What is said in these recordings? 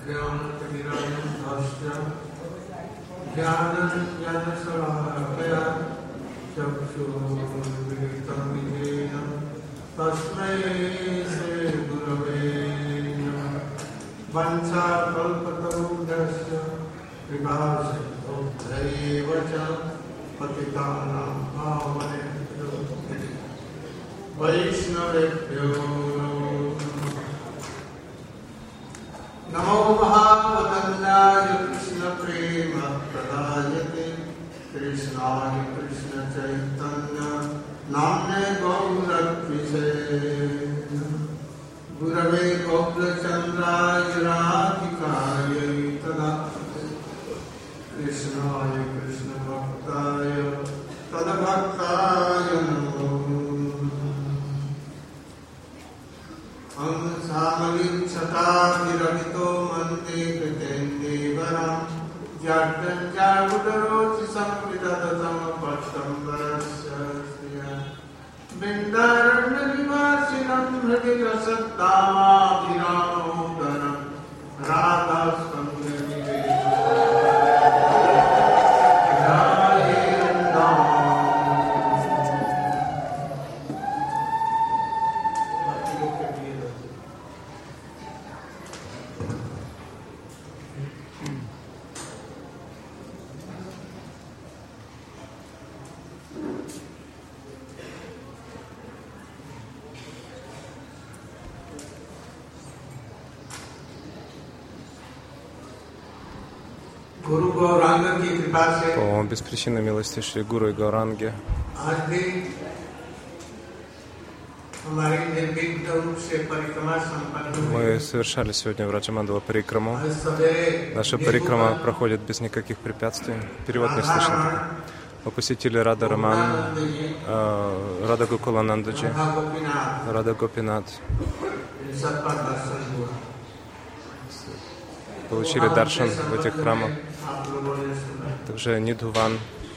ज्ञानतिमिरान्धस्य ज्ञानञ्जनशलाकया चक्षुरुन्मिलितं येन तस्मै श्रीगुरवे नमः। वंशाकल्पतरुभ्यश्च कृपासिन्धुभ्यैव च पतितानां पावनेभ्यो वैष्णवेभ्यो नमो महावदन्याय कृष्णप्रेमप्रदायते कृष्णाय कृष्णचैतन्य नाम्ने गौरत्विषे गुरवे गोकुलचन्द्राय राधिकायै तदात्मने कृष्णाय कृष्णभक्ताय तद्भक्ताय नमो हंसामलिच्छटाभिरमितो मन्ते कृतेन्दीवरं जड्डञ्जागुडरोचि संविदधतं पट्टम्बरस्य श्रियं बिन्दारण्यनिवासिनं हृदि रसद्दामाभिरामोदरं по беспричинной милости Шри Гуру и Гауранги мы совершали сегодня Враджамандала парикраму. Наша парикрама проходит без никаких препятствий. Перевод не слышно. Мы посетили Рада Раман, Рада Гокуланандаджи, Рада Гопинат. Получили даршан в этих храмах. Также Нидхуван.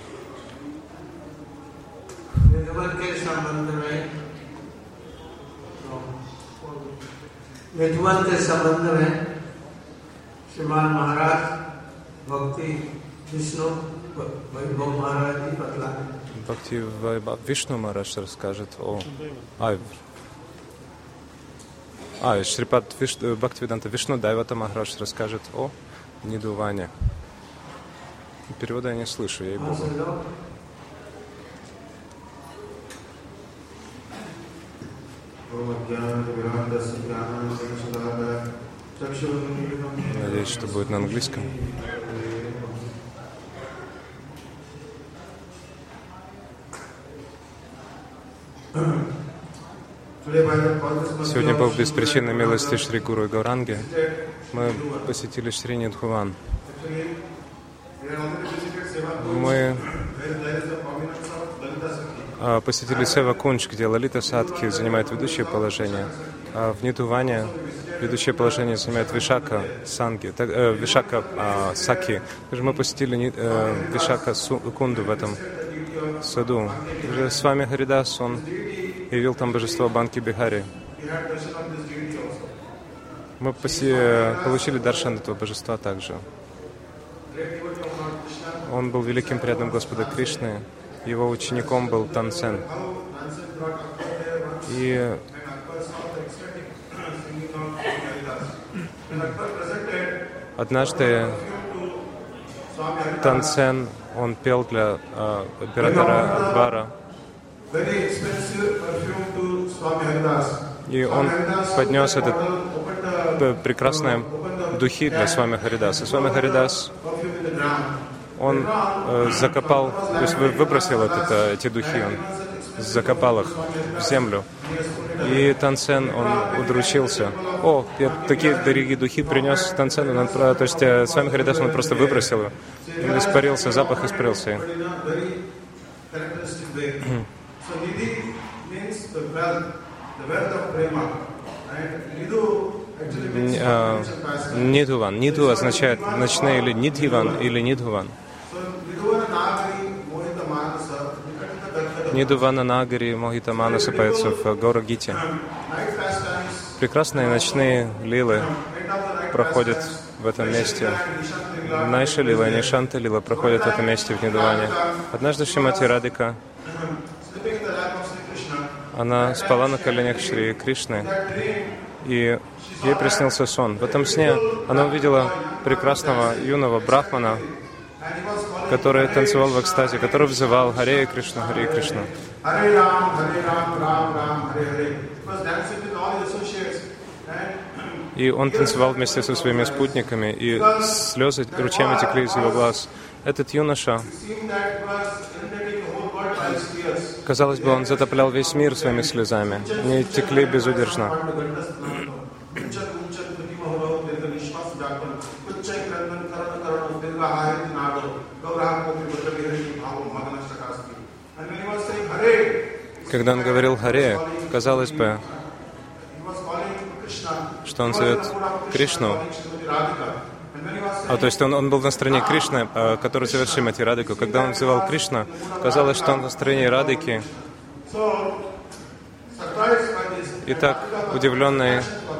निधुवन के संबंध में श्रीमान महाराज भक्ति विष्णु वैभव महाराज जी बतलाएं। Бхакти Вишну Махарадж расскажет о Шрипад Бхактивиданта Вишну Дайвата Махарадж расскажет о Нидуване. Перевода я не слышу, ей-богу. Надеюсь, что будет на английском. Сегодня по беспричинной милости Шри Гуру и Гауранги мы посетили Шри Нидхуван. Мы посетили Сева Кунч, где Лалита Садхи занимает ведущее положение, а в Нидхуване ведущее положение занимает Вишака Сакхи. Также мы посетили Вишака Кунду в этом саду. Также с вами Харидас, он явил там божество Банки Бихари. Мы получили даршан этого божества также. Он был великим преданным Господа Кришны. Его учеником был Тансен. И однажды Тансен, он пел для императора Акбара. И он поднес этот прекрасные духи для Свами Харидаса. Свами Харидас, он закопал, то есть выбросил эти духи, он закопал их в землю. И Тансен, он удручился. Я такие дорогие духи принес Тансену, то есть Свами Харидас, он просто выбросил его. Он испарился, запах испарился. Нидхуван. Нидху означает ночные, или Нидхиван, или Нидхуван. Нидхувана Нагари Мохита Манаса поется в Гаура-гите. Прекрасные ночные лилы проходят в этом месте. Найша Лила и Нишанта Лила проходят в этом месте в Нидхуване. Однажды Шримати Радика, она спала на коленях Шри Кришны, и ей приснился сон. В этом сне она увидела прекрасного юного брахмана, который танцевал в экстазе, который взывал «Харе Кришна, Харе Кришна». И он танцевал вместе со своими спутниками, и слезы ручьями текли из его глаз. Этот юноша, казалось бы, он затоплял весь мир своими слезами. Они текли безудержно. Когда он говорил «Харе», казалось бы, что он зовет Кришну. То есть он был в настроении Кришны, который зовет Шримати Радику. Когда он взывал Кришну, казалось, что он в настроении Радики. И так, удивленная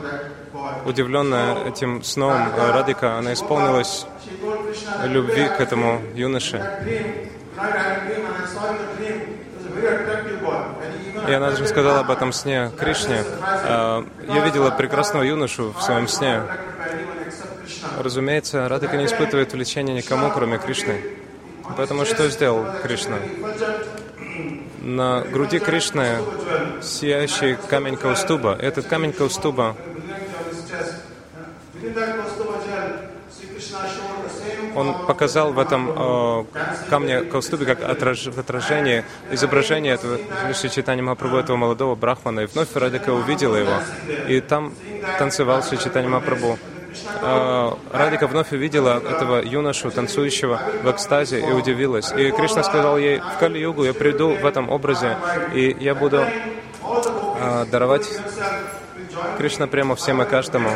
этим сном, Радика, она исполнилась любви к этому юноше. И она даже сказала об этом сне Кришне. Я видела прекрасного юношу в своем сне. Разумеется, Радика не испытывает влечения никому, кроме Кришны. Поэтому что сделал Кришна? На груди Кришны сияющий камень Каустуба. Этот камень Каустуба, он показал в этом камне Каустубе как отражение, изображение этого Шри Чайтанья Махапрабху, этого молодого брахмана. И вновь Радика увидела его, и там танцевал Шри Чайтанья Махапрабху. Радика вновь увидела этого юношу, танцующего в экстазе, и удивилась. И Кришна сказал ей: в Кали-югу я приду в этом образе, и я буду даровать Кришна прямо всем и каждому.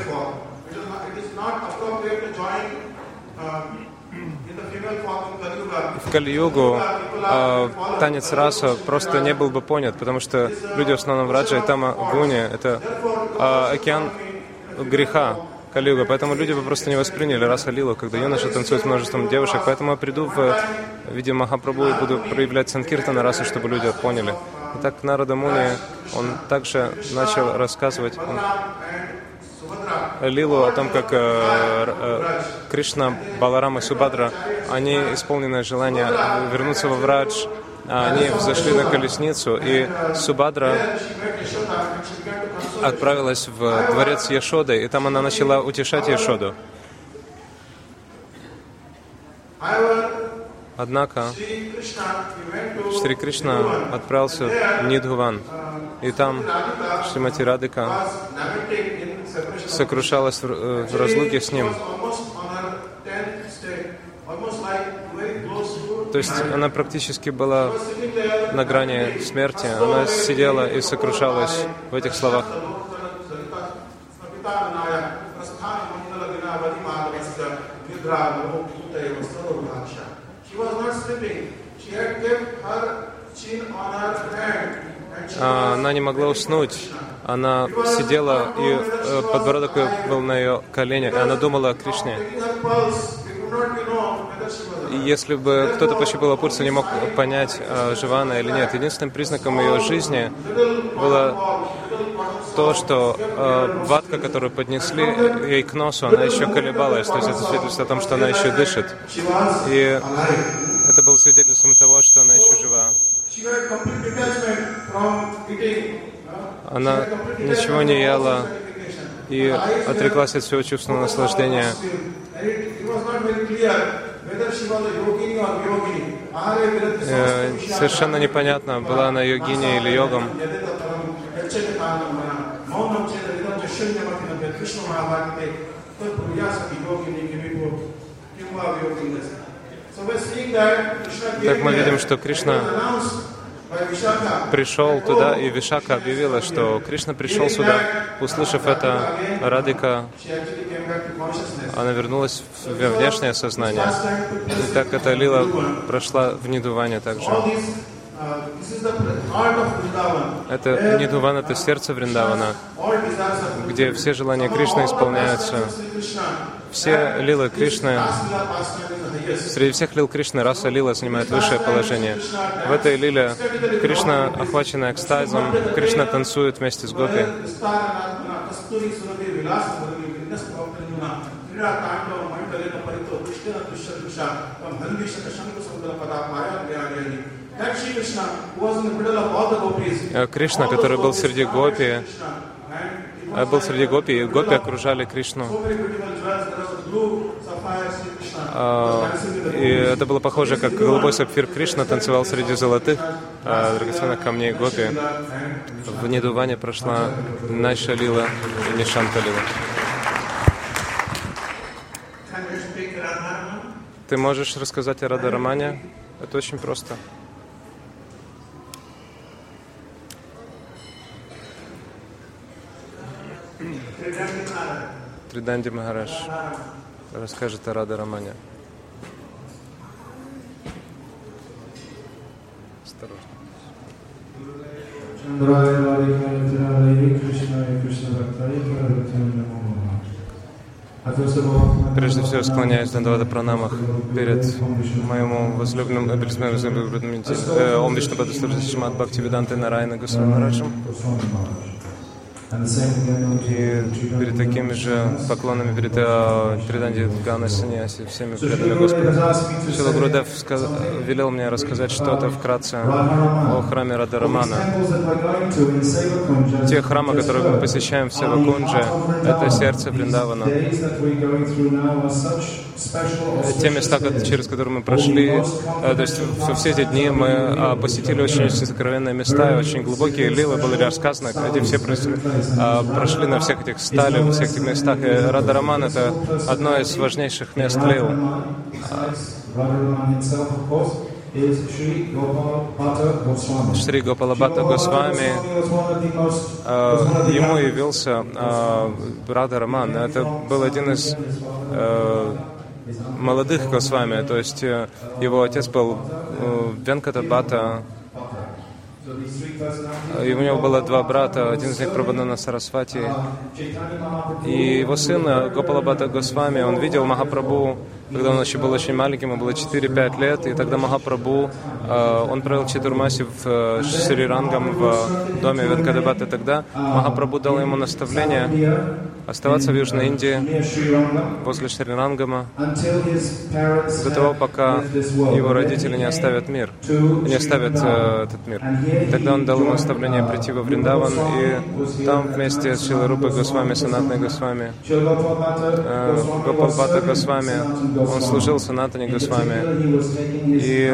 В Кали-югу танец раса просто не был бы понят, потому что люди в основном в Раджа и Тама Гуне — это океан греха Кали-юга, поэтому люди бы просто не восприняли раса лилу, когда юноша танцует с множеством девушек. Поэтому я приду в виде Махапрабху и буду проявлять санкиртана расы, чтобы люди поняли. Итак, Нарада Муни, он также начал рассказывать лилу о том, как Кришна, Баларам и Субхадра, они, исполненное желание вернуться во Врадж, они взошли на колесницу, и Субхадра отправилась в дворец Яшоды, и там она начала утешать Яшоду. Однако Шри Кришна отправился в Нидхуван, и там Шримати Радика сокрушалась в разлуке с ним. То есть она практически была на грани смерти. Она сидела и сокрушалась в этих словах. Она не могла уснуть. Она сидела, и подбородок был на ее коленях, и она думала о Кришне. И если бы кто-то пощупал пульс, не мог понять, жива она или нет. Единственным признаком ее жизни было то, что ватка, которую поднесли ей к носу, она еще колебалась. То есть это свидетельство о том, что она еще дышит. И это было свидетельством того, что она еще жива. Она ничего не ела и отреклась от всего чувственного наслаждения. Совершенно непонятно, была она йогиней или йогом. Так мы видим, что Кришна пришел туда, и Вишака объявила, что Кришна пришел сюда. Услышав это, Радика, она вернулась в внешнее сознание. И так эта лила прошла в Нидхуване также. Это Нидхуван, это сердце Вриндавана, где все желания Кришны исполняются. Все лилы Кришны, среди всех лил Кришны, раса лила занимает высшее положение. В этой лиле Кришна, охваченная экстазом, Кришна танцует вместе с гопи. Кришна, который был среди гопи, и гопи окружали Кришну. И это было похоже, как голубой сапфир Кришна танцевал среди золотых драгоценных камней гопи. В Нидхуване прошла Найша лила и Нишанта лила. Ты можешь рассказать о Рада-рамане? Это очень просто. Триданди Махарадж расскажет о Рада-рамане. Осторожно. Прежде всего склоняюсь на Двада пранамах перед моему возлюбленным, Ом Вишну Падастурджи Шримад Бхактивидантой Нараяна Госвами Махараджем. И перед такими же поклонами перед Триданди Гана Саньяси, всеми преданными Господа. Шрила Гурудев велел мне рассказать что-то вкратце о храме Рада-рамана. Те храмы, которые мы посещаем в Севакундже, это сердце Вриндавана. Те места, через которые мы прошли, то есть все эти дни мы посетили очень сокровенные места, и очень глубокие лилы были рассказаны, где все прошли на всех этих сталях, во всех этих местах. И Рада-раман — это одно из важнейших мест лил. Шри Гопала-бхатта Госвами, ему явился Рада-раман. Это был один из молодых Госвами, то есть его отец был Венката-бхатта. И у него было два брата, один из них Прабхудана Сарасвати. И его сын Гопала-бхатта Госвами, он видел Махапрабху, когда он еще был очень маленьким, ему было 4-5 лет, и тогда Махапрабху, он провел Чатурмаси в Шри-Рангам, в доме Венката-бхатты. Тогда Махапрабху дал ему наставление оставаться в Южной Индии, возле Шри-Рангама, до того, пока его родители не оставят мир, не оставят этот мир. И тогда он дал ему наставление прийти во Вриндаван, и там вместе с Шрилой Рупой Госвами, Санатной Госвами, Гопал-бхатта Госвами, он служил Санатане Госвами, и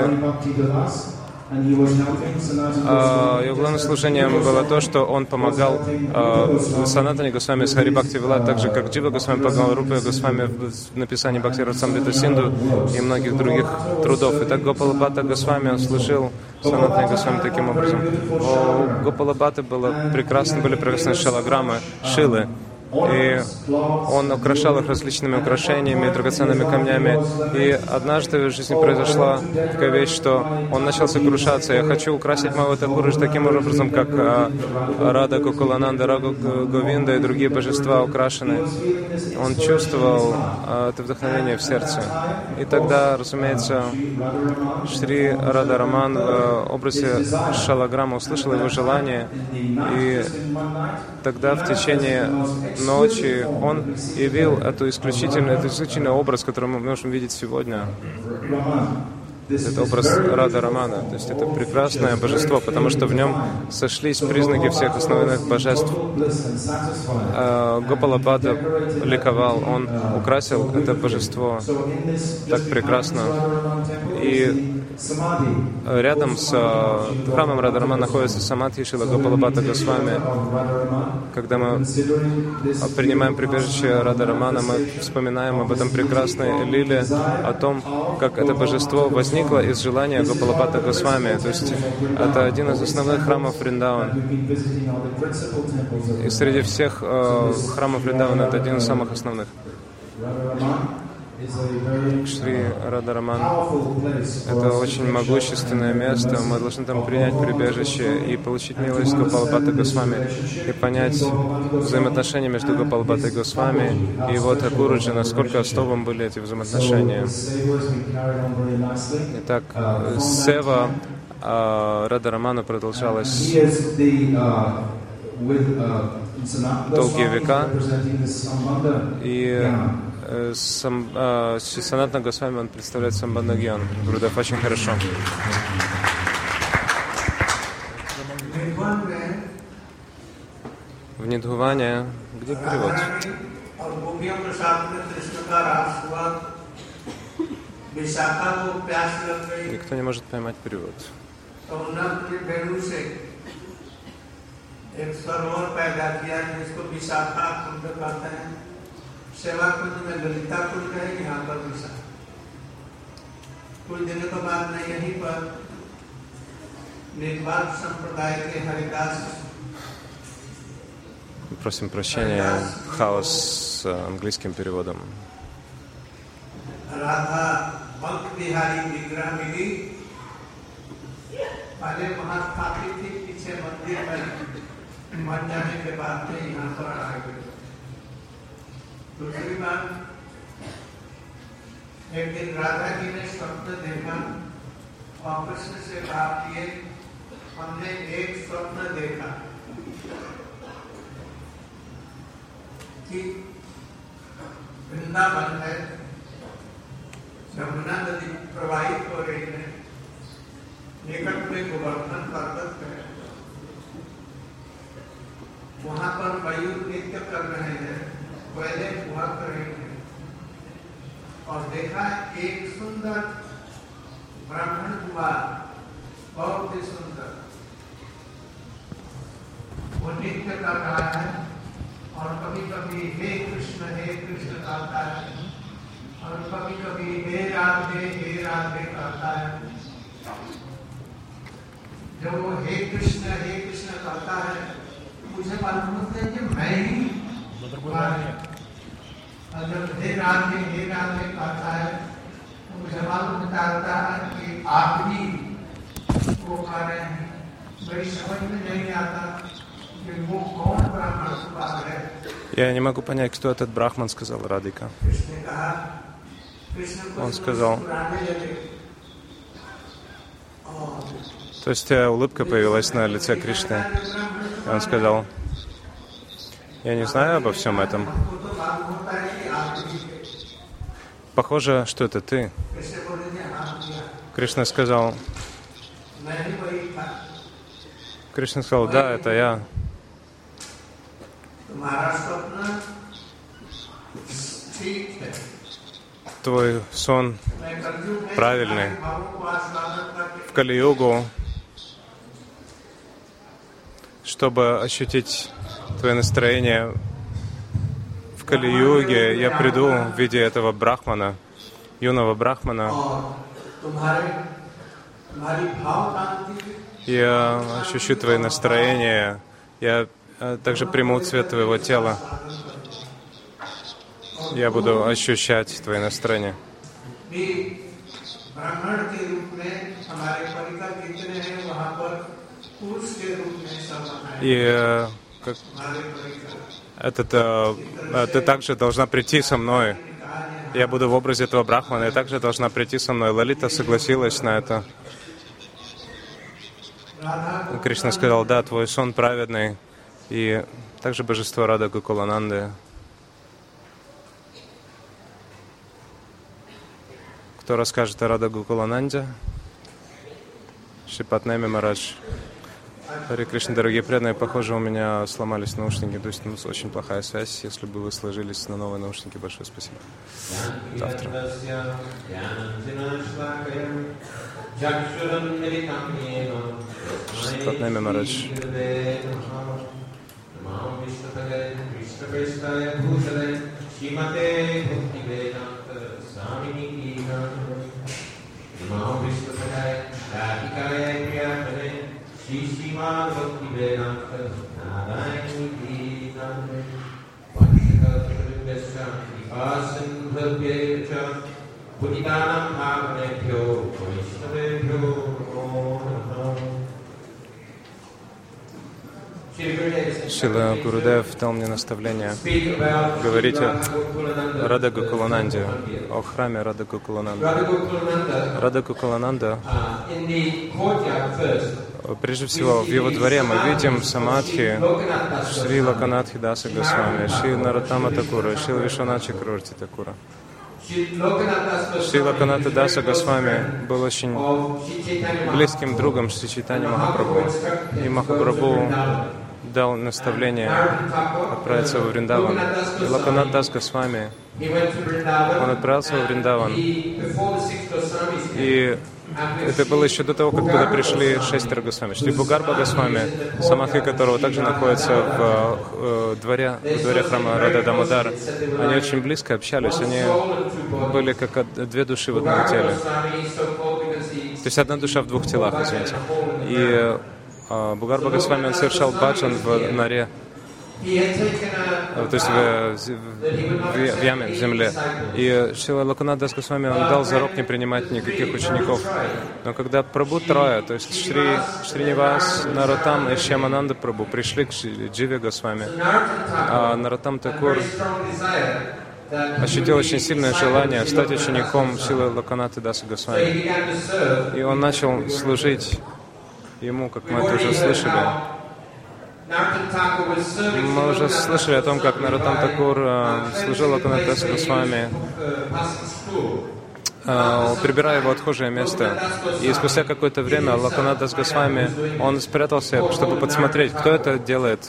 его главным служением было то, что он помогал Санатане Госвами с Хари Бхакти Вилат, так же, как Джива Госвами помогал Рупе Госвами в написании Бхакти Расамрита Синду и многих других трудов. И так Гопала-бхатта Госвами, он служил Санатане Госвами таким образом. У Гопала-бхатты были прекрасные шалаграммы, шилы. И он украшал их различными украшениями, драгоценными камнями. И однажды в жизни произошла такая вещь, что он начал сокрушаться. Я хочу украсить моего Такураджа таким образом, как Рада Гокулананда, Рагу Говинда и другие божества украшены. Он чувствовал это вдохновение в сердце. И тогда, разумеется, Шри Рада-раман в образе шалаграмма услышал его желание. И тогда в течение ночи он явил этот исключительный образ, который мы можем видеть сегодня. Это образ Рада-рамана, то есть это прекрасное божество, потому что в нем сошлись признаки всех основных божеств. Гопала-бхатта ликовал, он украсил это божество так прекрасно. И рядом с храмом Рада-рамана находится самадхи Шрила Гопала-бхатта Госвами. Когда мы принимаем прибежище Рада-рамана, мы вспоминаем об этом прекрасной лиле, о том, как это божество возникло из желания Гопала-бхатта Госвами. То есть это один из основных храмов Вриндавана. И среди всех храмов Вриндавана это один из самых основных. Шри Радараман — это очень могущественное место. Мы должны там принять прибежище и получить милость Гопала-бхатта Госвами и понять взаимоотношения между Гопала-бхаттой Госвами и его Такуруджи, насколько особым были эти взаимоотношения. Итак, сева Радарамана продолжалась долгие века, и Санатана Госвами, он представляет Самбандха-гьян. Гурудев, очень хорошо. В Нидхуване, где перевод? Никто не может поймать перевод. एक सरोवर पैदा किया जिसको विशाखा कुंड कहते हैं। सेवा कुंड में ललिता कुंड है, यहाँ पर विशाखा। कुछ दिनों के बाद में यहीं पर निर्वाल संप्रदाय के हरिदास, просим прощения, хаос с английским переводом. राधा बंक बिहारी विग्रह मिली, पहले वहाँ स्थापित थी, पीछे मंदिर में मर जाने के बाद में यहाँ पर आ गए। दूसरी बात, एक दिन राधा जी ने स्वप्न देखा और कृष्ण से बात किए, हमने एक स्वप्न देखा कि वृंदावन है, यमुना नदी प्रवाहित हो रही है, निकट में गोवर्धन पर्वत है, वहां पर मयूर नृत्य कर रहे हैं, कोयले फुहक रहे हैं, और देखा एक सुंदर ब्राह्मण कुमार, बहुत ही सुंदर, वो नृत्य कर रहा है और कभी कभी हे कृष्ण कहता है और कभी कभी हे राधे कहता है। जब वो हे कृष्ण कहता है, मुझे मालूम होता है कि मैं ही, और जब हे राधे कहता है तो मुझे मालूम होता है कि आप ही वो कह रहे हैं। मेरी समझ में नहीं आता कि वो कौन ब्राह्मण कुमार है। Я не могу понять, кто этот брахман, сказал Радика. Он сказал, то есть улыбка появилась на лице Кришны. И он сказал, я не знаю обо всем этом. Похоже, что это ты. Кришна сказал, да, это я. Твой сон правильный. В Кали-югу, чтобы ощутить твое настроение в Кали-юге, я приду в виде этого брахмана, юного брахмана. Я ощущу твое настроение, я также приму цвет твоего тела. Я буду ощущать твое настроение. И ты также должна прийти со мной. Я буду в образе этого брахмана, и также должна прийти со мной. Лалита согласилась на это. Кришна сказал, да, твой сон праведный. И также божество Рада Гокулананды. Кто расскажет о Рада Гокулананде? Шрипад Неми Марадж. Харе Кришна, дорогие преданные, похоже, у меня сломались наушники, то есть у нас очень плохая связь. Если бы вы сложились на новые наушники, большое спасибо. Завтра. Шрипад Неми Марадж. Шрила Гурудев дал мне наставление говорить о Рада Гокулананде, о храме Рада Гокулананды. Рада Гокулананда, прежде всего, в его дворе мы видим самадхи Шри Локанатхи Даса Госвами, Шри Нароттама Такура, Шри Вишванатха Чакраварти Такура. Шри Локанатха Даса Госвами был очень близким другом Шри Чайтанья Махапрабху. И Махапрабху дал наставление отправиться во Вриндаван. И Локанатха Дас Госвами, он отправился во Вриндаван. И это было еще до того, как туда пришли 6 Госвами. Шри Бхугарбха Госвами, самадхи которого также находится в дворе храма Рада Дамодар. Они очень близко общались, они были как две души в одном теле. То есть одна душа в двух телах, извините. И Бхугарбха Госвами, он совершал баджан в норе, то есть в яме, в земле. И Шрила Локанатха Дас Госвами, он дал зарок не принимать никаких учеников. Но когда Прабху Трая, то есть Шринивас, Нароттам и Шьямананда Прабху пришли к Дживе Госвами, а Нароттам Такур ощутил очень сильное желание стать учеником Шрилы Локанатхи Даса Госвами. И он начал служить ему, как мы это уже слышали. Мы уже слышали о том, как Нароттам Такур служил Локанатхи Даса Госвами, прибирая его отхожее место. И спустя какое-то время Локанатха Дас Госвами, он спрятался, чтобы подсмотреть, кто это делает.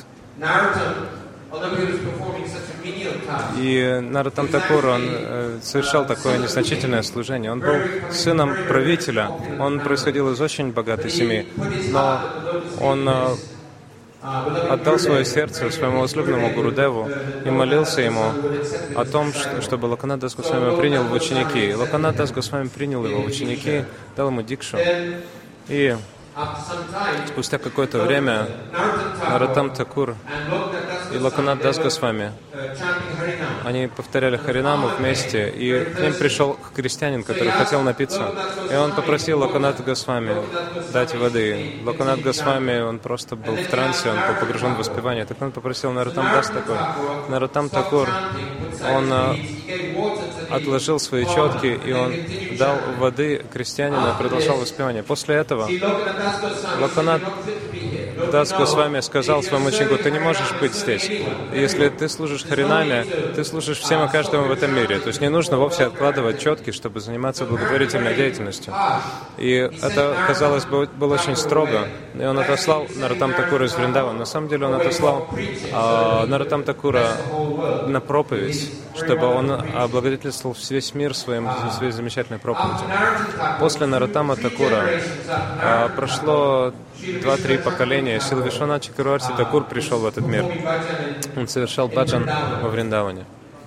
И Нароттам Такур, он совершал такое незначительное служение. Он был сыном правителя, он происходил из очень богатой семьи, но он отдал свое сердце своему возлюбленному Гурудеву и молился ему о том, чтобы Локанатха Дас Госвами принял в ученики. Локанатха Дас Госвами принял его в ученики, дал ему дикшу. И спустя какое-то время Нароттам Такур и Локанатха Дас Госвами, они повторяли Харинаму вместе, и к ним пришел крестьянин, который хотел напиться, и он попросил Локанатха Госвами дать воды. Локанатха Госвами, он просто был в трансе, он был погружен в воспевание. Так он попросил Нароттам Дас Такур. Нароттам Такур, он отложил свои четки, и он дал воды крестьянину и продолжал воспевание. После этого Локанатха Дас Госвами сказал своему ученику: ты не можешь быть здесь. Если ты служишь Харинаме, ты служишь всем и каждому в этом мире. То есть не нужно вовсе откладывать четки, чтобы заниматься благотворительной деятельностью. И это, казалось бы, было очень строго. И он отослал Нароттам Такура из Вриндавана. На самом деле он отослал Нароттам Такура на проповедь, чтобы он облагодетельствовал весь мир своей замечательной проповедью. После Нароттама Такура прошло 2-3 поколения. Шрила Вишванатха Чакраварти Такур пришел в этот мир. Он совершал баджан во Вриндаване.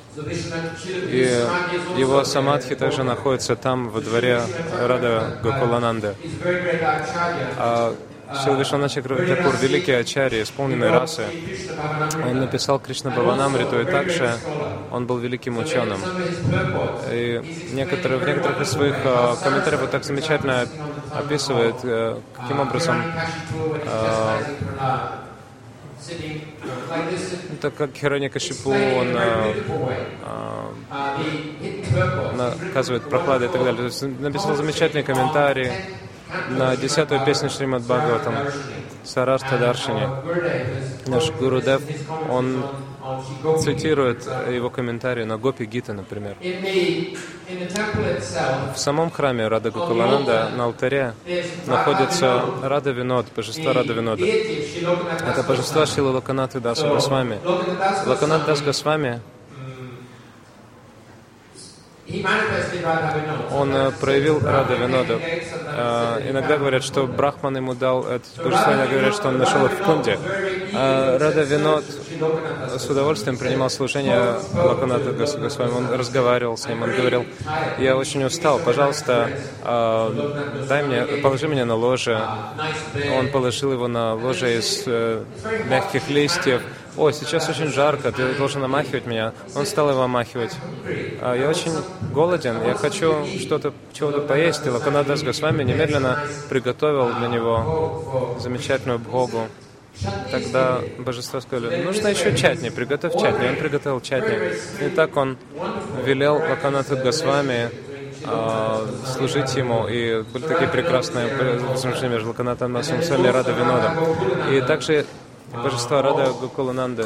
И его самадхи также находятся там, во дворе Рада Гокулананды. Шрила Вишванатха Чакраварти Такур, великий ачарья, исполненный расы. Он написал Кришна Бхаванамриту, и также он был великим ученым. И в некоторых из своих комментариев он так замечательно описывает, каким образом так как Хираньякашипу, он наказывает прохладой и так далее. То есть написал замечательный комментарий на 10-ю песню Шримад Бхагаватам Сарарта Даршини. Наш Гурудев, он цитирует его комментарии на Гопи Гита, например. В самом храме Рада Гокулананда на алтаре находится Рада Винод, божество Рада Винода. Это божество Шрилы Локанатхи Даса Госвами. Локанатха Дас Госвами, он проявил Рада Винода. Иногда говорят, что Брахман ему дал это божество, иногда говорят, что он нашел их в Кунде. Рада Винод с удовольствием принимал служение Локанатха Даса Госвами. Он разговаривал с ним, он говорил: я очень устал, пожалуйста, положи меня на ложе. Он положил его на ложе из мягких листьев. «Ой, сейчас очень жарко, ты должен омахивать меня». Он стал его омахивать. «Я очень голоден, я хочу чего-то поесть». И Локанатас Госвами немедленно приготовил для него замечательную бхогу. Тогда божество сказали: «Нужно еще чатни, приготовь чатни». Он приготовил чатни. И так он велел Локанату Госвами служить ему. И были такие прекрасные взаимоотношения между Локанатом Госвами и Рада Винодом. И также божество Рада Гокулананды,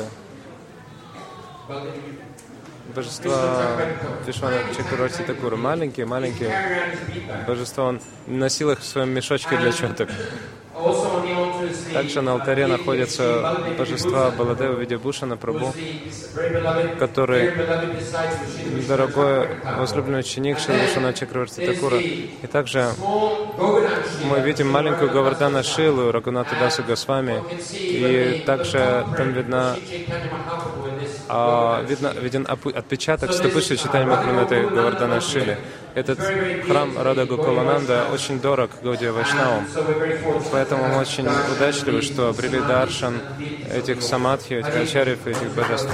божество Вишвана Чакраварти Такура, маленькие божества, он носил их в своем мешочке для четок. Также на алтаре находятся божества Баладева Видябушана Прабху, который дорогой возлюбленный ученик Шри Вишвана Чакраварти Такура. И также мы видим маленькую Говардхана Шилу Рагунатха Даса Госвами, и также там виден отпечаток стопы Шри Чайтанья Махапрабху на этой Говардхана Шиле. Этот храм Рада Гокулананда очень дорог Гаудия Вайшнавам, поэтому мы очень удачливы, что обрели даршан этих самадхи, этих ачарьев, этих божеств.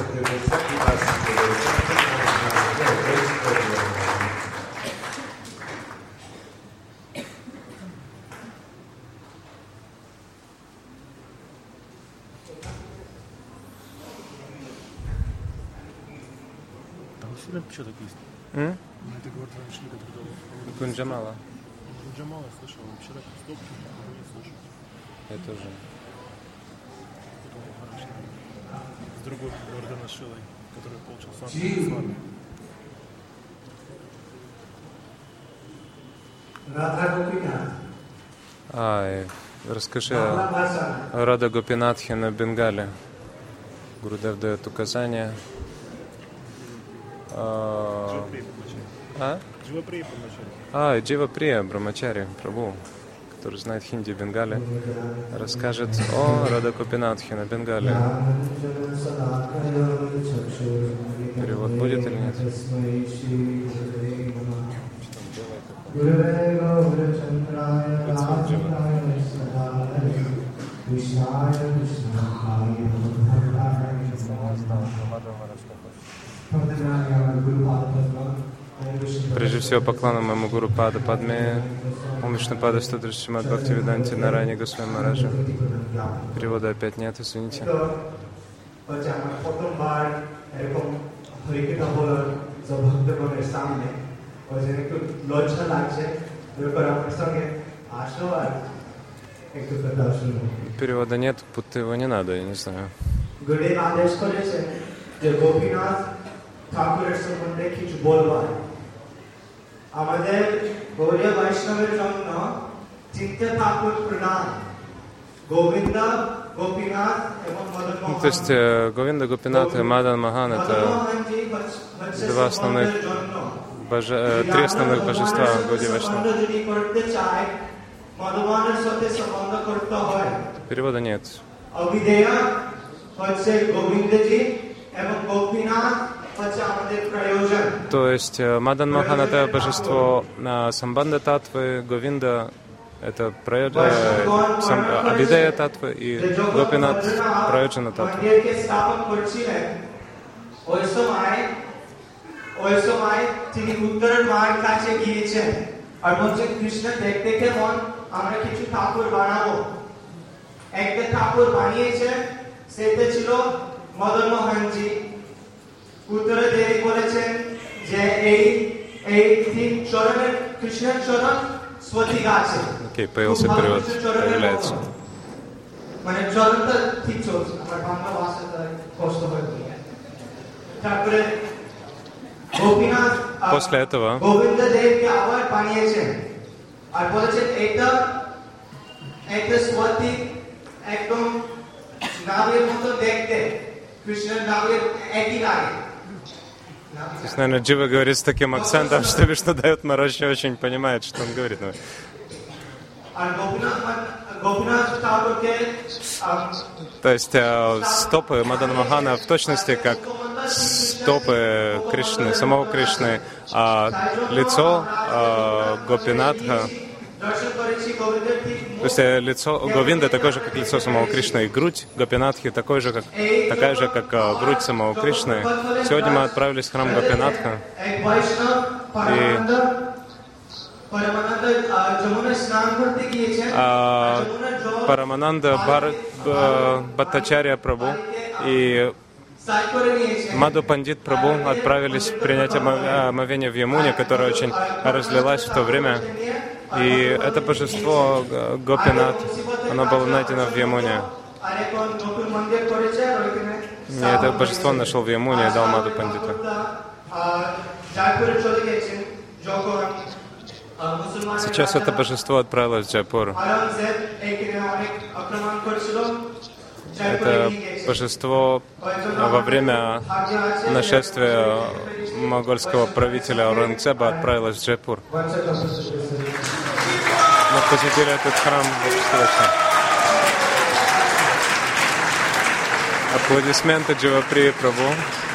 Гунджамала. Гунджамала я слышал, вчера стопки, не слышал. Я тоже. С другой Говардхана Шилой, который получил сам с вами. Расскажи о Рада Гопинатхе на Бенгале. Гурудев дает указания. Джива Прия Брамачари Прабху, который знает хинди Бенгали, расскажет о Рада Гопинатхе на Бенгале. Перевод будет или нет? Прежде всего, поклону моему гуру Пада Падме, Ом Вишнупада Стадрашимад Бхактивиданти Нарайани Госвами Мараджа. Перевода опять нет, извините. Перевода нет, будто его не надо, я не знаю. আমাদের গৌড়ীয় বৈষ্ণবের জন্য চিত্তে ঠাকুর প্রণাম গোবিন্দ গোপীনাথ এবং মদন মোহন. То есть Говинда, Гопинат и Мадан Мохан — это три основных божества Гаудия Вайшнава. Перевода нет. অবিদেয়া হচ্ছে গোবিন্দজি এবং গোপীনাথ. То есть Мадан Мохан — это божество Самбанда Татвы, Говинда — это Абидея Татвы, и Гопинат — Праyoджана Татвы. তিনি উত্তরের মায়ের কাছে গিয়েছেন আর বলছেন কৃষ্ণ দেখতে কেমন, আমরা কিছু ঠাকুর বানাবো। একটা ঠাকুর বানিয়েছে, সেটা ছিল মদন মোহনজি। উত্তরে দেবী বলেছেন যে এই তিন চরণের কৃষ্ণের চরণ স্বতিক আছে। Окей, появился перевод, появляется. মানে চরণটা ঠিক চলছে, আমার বাংলা ভাষাটা কষ্ট হয়ে গেছে। তারপরে গোপীনাথ После этого গোবিন্দ দেবকে আবার বানিয়েছেন আর বলেছেন এটা স্বতিক, একদম নাভের মতো দেখতে, কৃষ্ণের নাভের একই লাগে। То есть, наверное, Джива говорит с таким акцентом, что Вишну дает Махарадж не очень понимает, что он говорит. То есть стопы Мадана Мохана в точности как стопы Кришны, самого Кришны, а лицо Гопинатха दर्शन करेছি गोविंदर ठीक То есть лицо Говинды такое же, как лицо самого Кришны, и грудь Гопинатхи такая же, как грудь самого Кришны. Сегодня мы отправились в храм Гопинатха, एक वैष्णव परमानंद जमुना स्नान करते গিয়েছেন Парамананда Бхаттачарья Прабху и Мадху Пандит Прабху отправились принять омовение в Ямуне, которое очень разлилось в то время. И это божество Гопинат, оно было найдено в Ямуне. И это божество он нашел в Ямуне и дал Мадху Пандиту. Сейчас это божество отправилось в Джайпур. Это божество во время нашествия монгольского правителя Аурангзеба отправилось в Джайпур. Мы посетили этот храм божества. Аплодисменты Дживаприи Прабху.